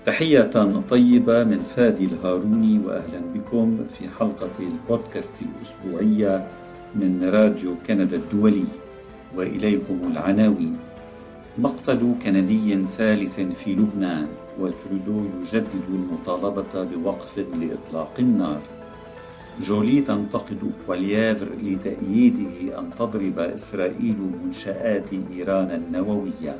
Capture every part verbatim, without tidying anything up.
تحية طيبة من فادي الهاروني، وأهلا بكم في حلقة البودكاست الأسبوعية من راديو كندا الدولي. وإليكم العناوين: مقتل كندي ثالث في لبنان، وترودو يجدد المطالبة بوقف لإطلاق النار. جولي تنتقد بولييفر لتأييده أن تضرب إسرائيل منشآت إيران النووية.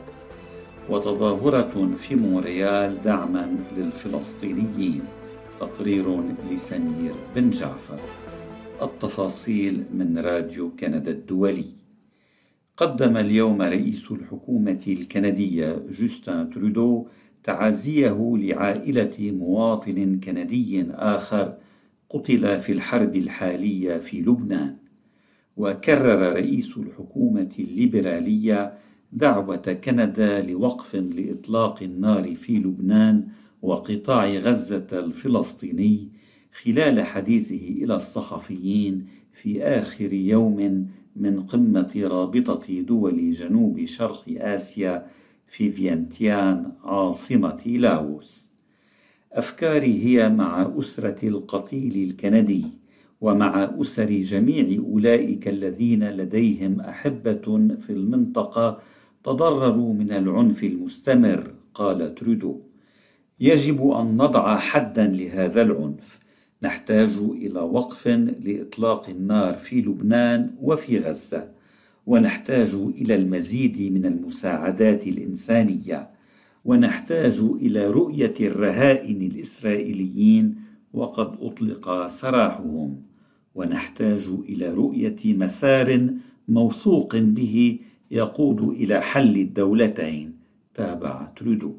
وتظاهرة في مونريال دعما للفلسطينيين. تقرير لسمير بن جعفر. التفاصيل من راديو كندا الدولي. قدم اليوم رئيس الحكومة الكندية جوستن ترودو تعازيه لعائلة مواطن كندي آخر قتل في الحرب الحالية في لبنان. وكرر رئيس الحكومة الليبرالية دعوة كندا لوقف لإطلاق النار في لبنان وقطاع غزة الفلسطيني خلال حديثه إلى الصحفيين في آخر يوم من قمة رابطة دول جنوب شرق آسيا في فينتيان عاصمة لاوس. أفكاري هي مع أسرة القتيل الكندي ومع أسر جميع أولئك الذين لديهم أحبة في المنطقة تضرروا من العنف المستمر، قال ترودو. يجب أن نضع حدا لهذا العنف. نحتاج إلى وقف لإطلاق النار في لبنان وفي غزة، ونحتاج إلى المزيد من المساعدات الإنسانية، ونحتاج إلى رؤية الرهائن الإسرائيليين وقد أطلق سراحهم، ونحتاج إلى رؤية مسار موثوق به يقود إلى حل الدولتين، تابع ترودو.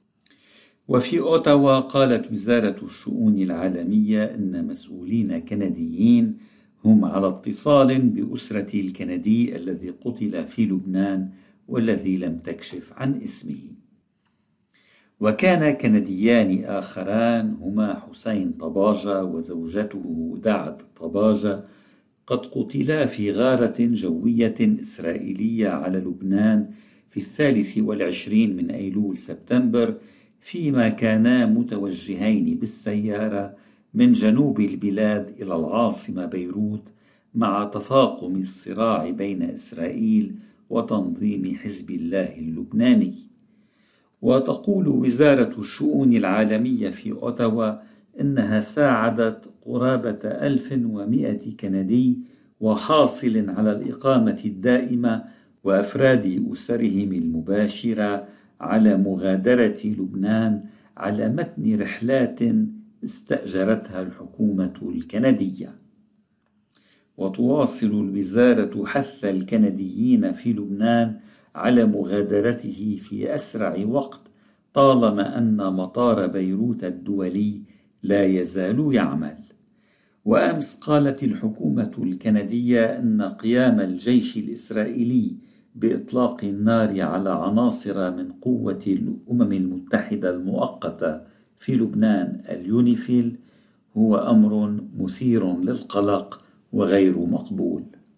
وفي أوتاوا قالت وزارة الشؤون العالمية إن مسؤولين كنديين هم على اتصال بأسرة الكندي الذي قتل في لبنان والذي لم تكشف عن اسمه. وكان كنديان آخران هما حسين طباجة وزوجته دعد طباجة قد قتلا في غارة جوية إسرائيلية على لبنان في الثالث والعشرين من أيلول سبتمبر، فيما كانا متوجهين بالسيارة من جنوب البلاد إلى العاصمة بيروت مع تفاقم الصراع بين إسرائيل وتنظيم حزب الله اللبناني. وتقول وزارة الشؤون العالمية في أوتاوا إنها ساعدت قرابة ألف ومئة كندي وحاصل على الإقامة الدائمة وأفراد أسرهم المباشرة على مغادرة لبنان على متن رحلات استأجرتها الحكومة الكندية. وتواصل الوزارة حث الكنديين في لبنان على مغادرته في أسرع وقت، طالما أن مطار بيروت الدولي لا يزال يعمل. وأمس قالت الحكومة الكندية أن قيام الجيش الإسرائيلي بإطلاق النار على عناصر من قوة الأمم المتحدة المؤقتة في لبنان اليونيفيل هو أمر مثير للقلق وغير مقبول.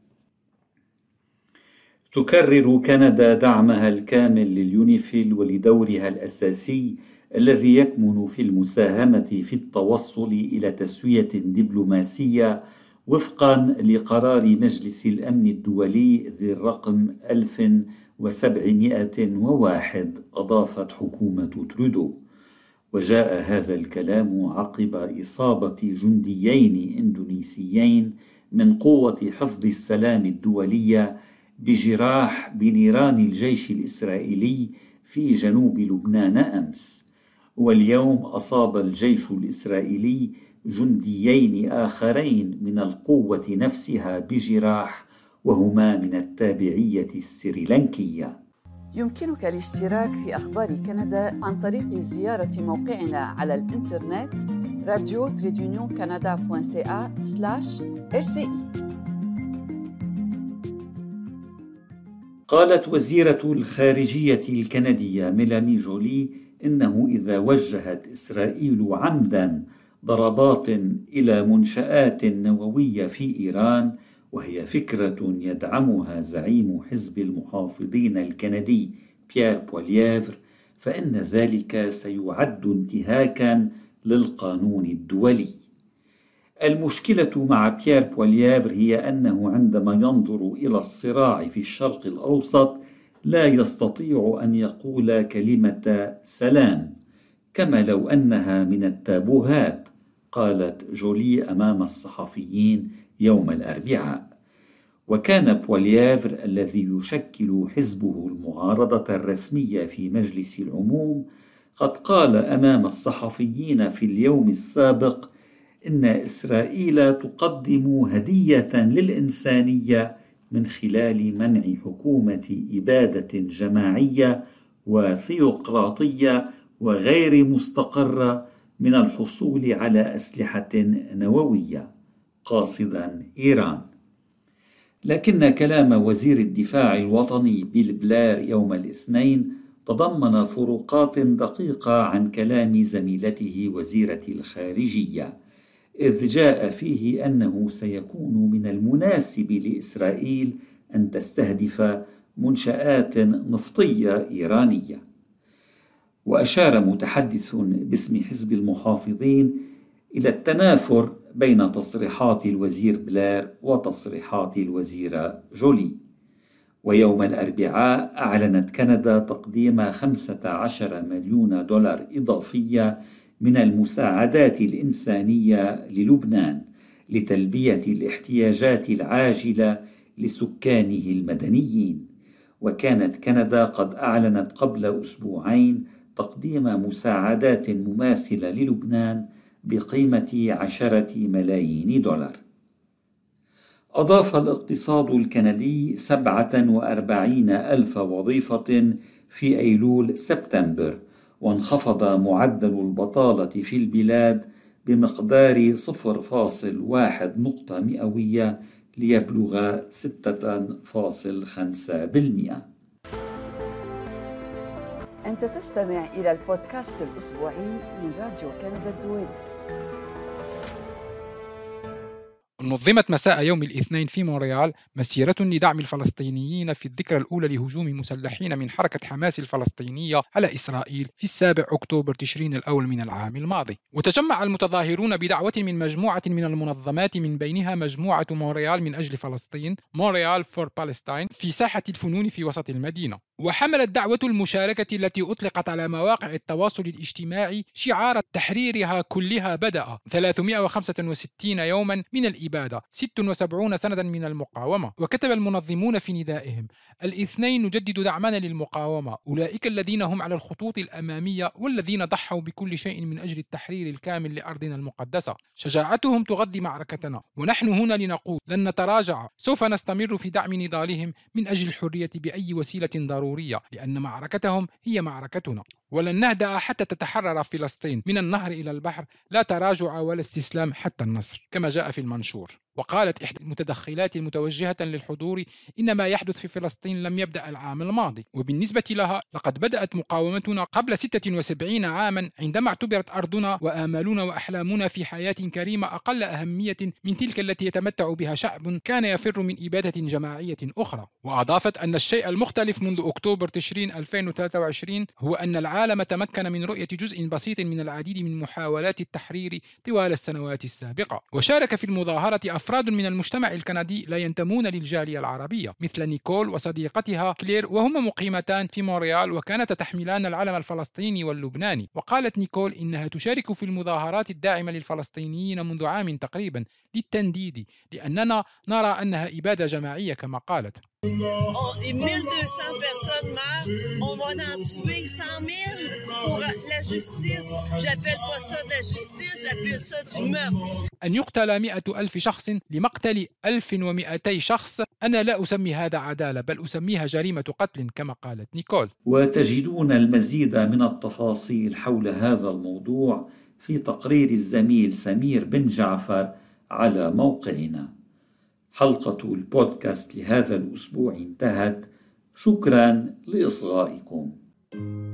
تكرر كندا دعمها الكامل لليونيفيل ولدورها الأساسي الذي يكمن في المساهمة في التوصل إلى تسوية دبلوماسية وفقا لقرار مجلس الأمن الدولي ذي الرقم ألف وسبعمائة وواحد، أضافت حكومة ترودو. وجاء هذا الكلام عقب إصابة جنديين إندونيسيين من قوة حفظ السلام الدولية بجراح بنيران الجيش الإسرائيلي في جنوب لبنان أمس. واليوم أصاب الجيش الإسرائيلي جنديين آخرين من القوة نفسها بجراح، وهما من التابعية السريلانكية. يمكنك الاشتراك في أخبار كندا عن طريق زيارة موقعنا على الإنترنت راديو تريدونيون كندا دوت سي إيه سلاش إر سي إي. قالت وزيرة الخارجية الكندية ميلاني جولي إنه إذا وجهت إسرائيل عمدا ضربات إلى منشآت نووية في إيران، وهي فكرة يدعمها زعيم حزب المحافظين الكندي بيير بولييفر، فإن ذلك سيعد انتهاكا للقانون الدولي. المشكلة مع بيير بوليافر هي أنه عندما ينظر إلى الصراع في الشرق الأوسط لا يستطيع أن يقول كلمة سلام، كما لو أنها من التابوهات، قالت جولي أمام الصحفيين يوم الأربعاء. وكان بوليافر الذي يشكل حزبه المعارضة الرسمية في مجلس العموم قد قال أمام الصحفيين في اليوم السابق إن إسرائيل تقدم هدية للإنسانية من خلال منع حكومة إبادة جماعية وثيوقراطية وغير مستقرة من الحصول على أسلحة نووية، قاصدا إيران. لكن كلام وزير الدفاع الوطني بيل بلير يوم الاثنين تضمن فروقات دقيقة عن كلام زميلته وزيرة الخارجية، إذ جاء فيه أنه سيكون من المناسب لإسرائيل أن تستهدف منشآت نفطية إيرانية. وأشار متحدث باسم حزب المحافظين إلى التنافر بين تصريحات الوزير بلير وتصريحات الوزيرة جولي. ويوم الأربعاء أعلنت كندا تقديم خمسة عشر مليون دولار إضافية من المساعدات الإنسانية للبنان لتلبية الاحتياجات العاجلة لسكانه المدنيين. وكانت كندا قد أعلنت قبل أسبوعين تقديم مساعدات مماثلة للبنان بقيمة عشرة ملايين دولار. أضاف الاقتصاد الكندي سبعة وأربعين ألف وظيفة في أيلول سبتمبر، وانخفض معدل البطالة في البلاد بمقدار صفر فاصل واحد نقطة مئوية ليبلغ ستة فاصل خمسة بالمئة. أنت تستمع إلى البودكاست الأسبوعي من راديو كندا الدولي. نظمت مساء يوم الاثنين في مونريال مسيرة لدعم الفلسطينيين في الذكرى الأولى لهجوم مسلحين من حركة حماس الفلسطينية على إسرائيل في السابع أكتوبر تشرين الأول من العام الماضي. وتجمع المتظاهرون بدعوة من مجموعة من المنظمات من بينها مجموعة مونريال من أجل فلسطين مونريال فور بالستاين في ساحة الفنون في وسط المدينة. وحملت دعوة المشاركة التي أطلقت على مواقع التواصل الاجتماعي شعار تحريرها كلها بدأ ثلاثمائة وخمسة وستين يوما من الإبادة، ست وسبعين سنة من المقاومة. وكتب المنظمون في ندائهم: الاثنين نجدد دعمنا للمقاومة، أولئك الذين هم على الخطوط الأمامية والذين ضحوا بكل شيء من أجل التحرير الكامل لأرضنا المقدسة. شجاعتهم تغذي معركتنا، ونحن هنا لنقول لن نتراجع، سوف نستمر في دعم نضالهم من أجل الحرية بأي وسيلة ضرورية، لأن معركتهم هي معركتنا. ولن نهدأ حتى تتحرر فلسطين من النهر إلى البحر، لا تراجع ولا استسلام حتى النصر، كما جاء في المنشور. وقالت إحدى المتدخلات المتوجهة للحضور إن ما يحدث في فلسطين لم يبدأ العام الماضي، وبالنسبة لها لقد بدأت مقاومتنا قبل ستة وسبعين عاما، عندما اعتبرت أرضنا وآمالنا وأحلامنا في حياة كريمة أقل أهمية من تلك التي يتمتع بها شعب كان يفر من إبادة جماعية أخرى. وأضافت أن الشيء المختلف منذ أكتوبر تشرين ألفين وثلاثة وعشرين هو أن العالم تمكن من رؤية جزء بسيط من العديد من محاولات التحرير طوال السنوات السابقة. وشارك في المظاهرة أفراد من المجتمع الكندي لا ينتمون للجالية العربية، مثل نيكول وصديقتها كلير، وهما مقيمتان في مونريال وكانتا تحملان العلم الفلسطيني واللبناني. وقالت نيكول إنها تشارك في المظاهرات الداعمة للفلسطينيين منذ عام تقريبا للتنديد، لأننا نرى أنها إبادة جماعية كما قالت. mille deux cents personnes meurent, on va en tuer cent mille pour la justice. J'appelle pas ça de la justice, j'appelle ça du meurtre. أن يقتل مئة ألف شخص لمقتل ألف ومئتي شخص، أنا لا أسمي هذا عدالة، بل أسميها جريمة قتل كما قالت نيكول. وتجدون المزيد من التفاصيل حول هذا الموضوع في تقرير الزميل سمير بن جعفر على موقعنا. حلقة البودكاست لهذا الأسبوع انتهت. شكرا لإصغائكم.